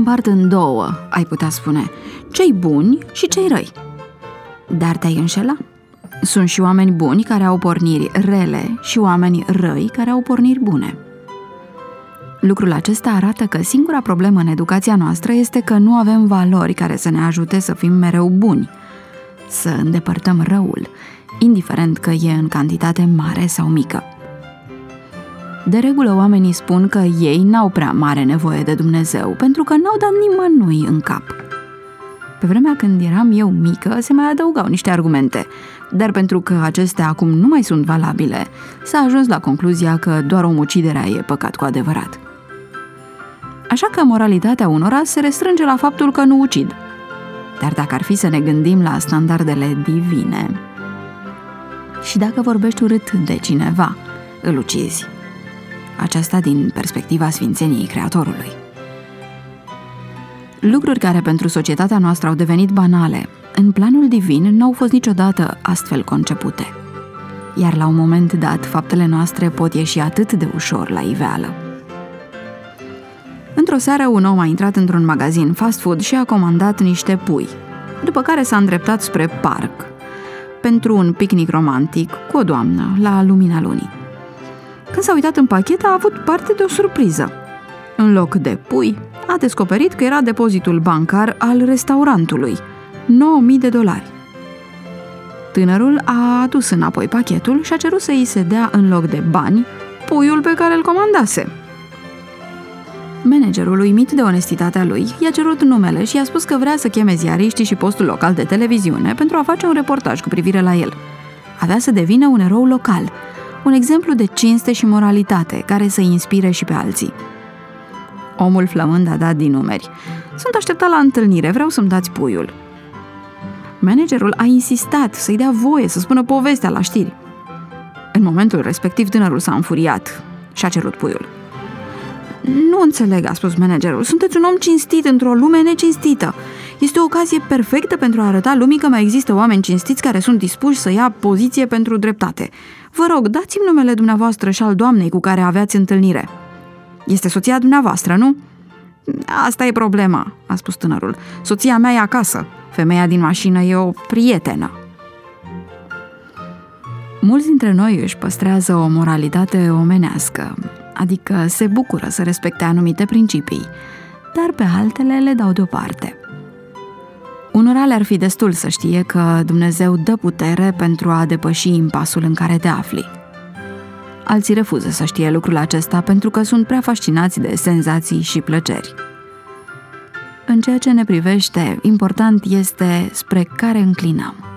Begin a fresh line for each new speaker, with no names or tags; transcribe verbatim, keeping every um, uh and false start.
împart în două, ai putea spune, cei buni și cei răi. Dar te-ai înșela? Sunt și oameni buni care au porniri rele și oameni răi care au porniri bune. Lucrul acesta arată că singura problemă în educația noastră este că nu avem valori care să ne ajute să fim mereu buni, să îndepărtăm răul, indiferent că e în cantitate mare sau mică. De regulă, oamenii spun că ei n-au prea mare nevoie de Dumnezeu, pentru că n-au dat nimănui în cap. Pe vremea când eram eu mică, se mai adăugau niște argumente, dar pentru că acestea acum nu mai sunt valabile, s-a ajuns la concluzia că doar omuciderea e păcat cu adevărat. Așa că moralitatea unora se restrânge la faptul că nu ucid. Dar dacă ar fi să ne gândim la standardele divine, și dacă vorbești urât de cineva, îl ucizi. Aceasta din perspectiva sfințeniei Creatorului. Lucruri care pentru societatea noastră au devenit banale, în planul divin n-au fost niciodată astfel concepute. Iar la un moment dat, faptele noastre pot ieși atât de ușor la iveală. Într-o seară, un om a intrat într-un magazin fast food și a comandat niște pui, după care s-a îndreptat spre parc, pentru un picnic romantic cu o doamnă, la lumina lunii. Când s-a uitat în pachet, a avut parte de o surpriză. În loc de pui, a descoperit că era depozitul bancar al restaurantului, nouă mii de dolari. Tânărul a adus înapoi pachetul și a cerut să îi se dea în loc de bani puiul pe care îl comandase. Managerul, uimit de onestitatea lui, i-a cerut numele și i-a spus că vrea să cheme ziariștii și postul local de televiziune pentru a face un reportaj cu privire la el. Avea să devină un erou local, un exemplu de cinste și moralitate care să inspire și pe alții. Omul flămând a dat din numeri. Sunt așteptat la întâlnire, vreau să-mi dați puiul. Managerul a insistat să-i dea voie să spună povestea la știri. În momentul respectiv, tânărul s-a înfuriat și a cerut puiul. Nu înțeleg, a spus managerul, sunteți un om cinstit într-o lume necinstită. Este o ocazie perfectă pentru a arăta lumii că mai există oameni cinstiți care sunt dispuși să ia poziție pentru dreptate. Vă rog, dați-mi numele dumneavoastră și al doamnei cu care aveați întâlnire. Este soția dumneavoastră, nu? Asta e problema, a spus tânărul. Soția mea e acasă. Femeia din mașină e o prietenă. Mulți dintre noi își păstrează o moralitate omenească, adică se bucură să respecte anumite principii, dar pe altele le dau deoparte. Unora le-ar fi destul să știe că Dumnezeu dă putere pentru a depăși impasul în care te afli. Alții refuză să știe lucrul acesta pentru că sunt prea fascinați de senzații și plăceri. În ceea ce ne privește, important este spre care înclinăm.